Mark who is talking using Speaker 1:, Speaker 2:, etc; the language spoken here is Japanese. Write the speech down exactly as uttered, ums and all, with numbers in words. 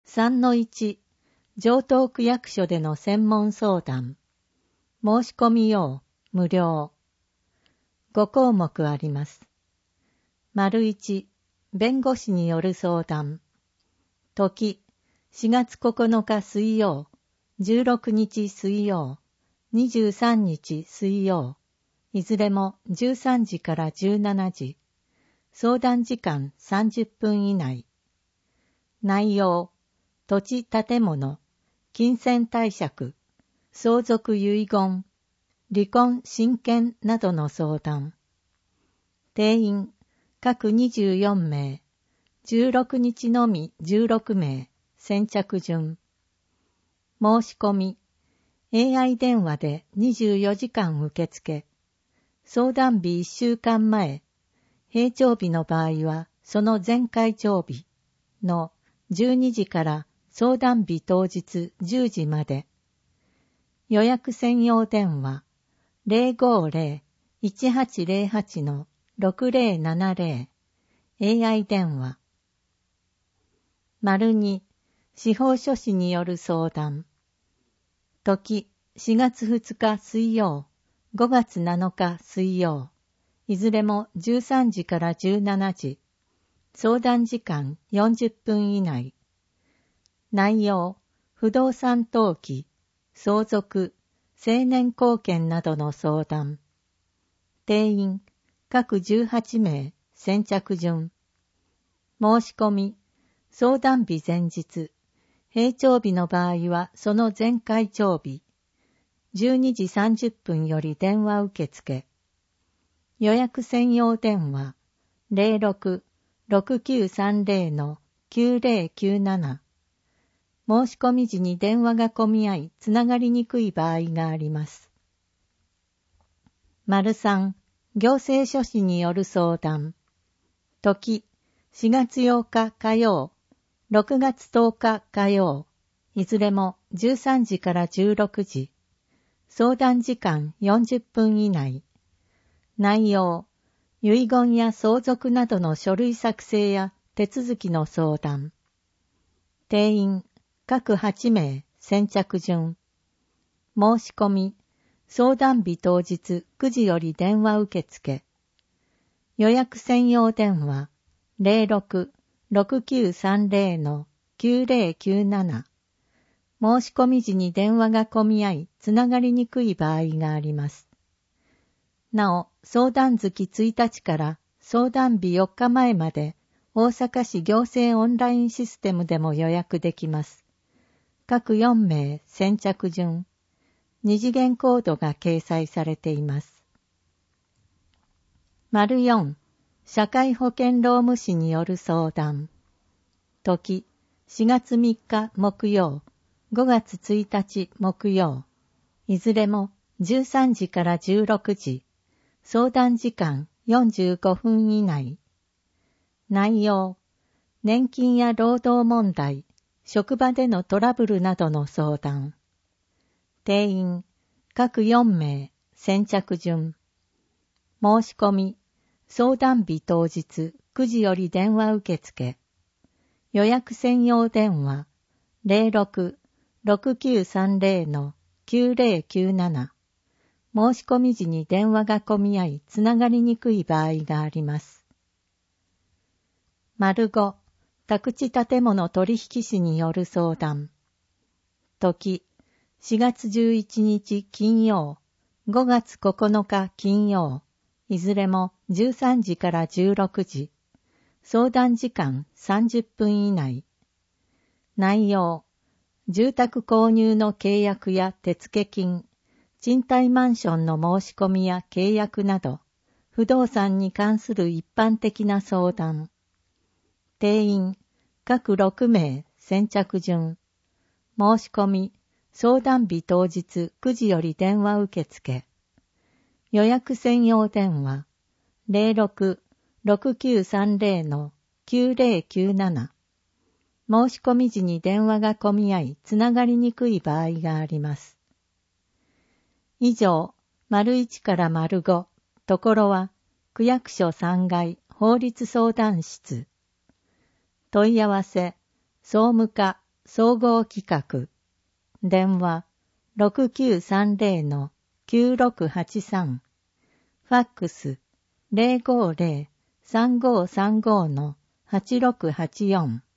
Speaker 1: さんのいち、城東区役所での専門相談。申し込み用、無料。ご項目あります。丸いち、弁護士による相談。時、しがつここのか水曜、じゅうろくにち水曜、にじゅうさんにち水曜、いずれもじゅうさんじからじゅうしちじ。相談時間さんじゅっぷん以内。内容、土地建物、金銭貸借、相続遺言、離婚親権などの相談。定員、各にじゅうよんめい、じゅうろくにちのみじゅうろくめい、先着順。申し込み、エーアイ 電話でにじゅうよじかん受付。相談日いっしゅうかんまえ、平常日の場合はその前回帳日のじゅうにじから相談日当日じゅうじまで。予約専用電話 ゼロごーゼロ いちはちゼロはち ろくゼロななゼロ エーアイ 電話。丸に、司法書士による相談。時、しがつふつか水曜、ごがつなのか水曜、いずれもじゅうさんじからじゅうしちじ。相談時間よんじゅっぷん以内。内容、不動産登記、相続、成年後見などの相談。定員、各じゅうはちめい、先着順。申し込み、相談日前日、平常日の場合はその前回帳日、じゅうにじさんじゅっぷんより電話受付。予約専用電話 ゼロろく ろくきゅうさんゼロ きゅうゼロきゅうなな。申し込み時に電話が混み合い、つながりにくい場合があります。丸さん、行政書士による相談。時、しがつようか火曜、ろくがつとおか火曜、いずれもじゅうさんじからじゅうろくじ。相談時間よんじゅっぷん以内。内容、遺言や相続などの書類作成や手続きの相談。定員、各はちめい、先着順。申し込み、相談日当日くじより電話受付。予約専用電話 ゼロろく ろくきゅうさんゼロ きゅうゼロきゅうなな。申し込み時に電話が混み合い、つながりにくい場合があります。なお、相談月ついたちから相談日よっかまえまで、大阪市行政オンラインシステムでも予約できます。各よんめい、先着順。二次元コードが掲載されています。丸よん、社会保険労務士による相談。時、しがつみっか木曜、ごがつついたち木曜、いずれもじゅうさんじからじゅうろくじ。相談時間よんじゅうごふん以内。内容、年金や労働問題、職場でのトラブルなどの相談。定員、各よんめい、先着順。申し込み、相談日当日くじより電話受付。予約専用電話 ゼロろく ろくきゅうさんゼロ きゅうゼロきゅうなな。申し込み時に電話が混み合い、つながりにくい場合があります。丸ご、宅地建物取引士による相談。時、しがつじゅういちにち金曜、ごがつここのか金曜、いずれもじゅうさんじからじゅうろくじ。相談時間さんじゅっぷん以内。内容、住宅購入の契約や手付金、賃貸マンションの申し込みや契約など、不動産に関する一般的な相談。定員、各ろくめい、先着順。申し込み、相談日当日くじより電話受付。予約専用電話 ゼロろく ろくきゅうさんゼロ きゅうゼロきゅうなな。申し込み時に電話が混み合い、つながりにくい場合があります。以上、丸いちから丸ご、ところは、区役所さんがい法律相談室。問い合わせ、総務課、 総合企画、電話 ろくきゅうさんぜろのきゅうろくはちさん、ファックス ゼロごゼロさんごさんごのはちろくはちよん。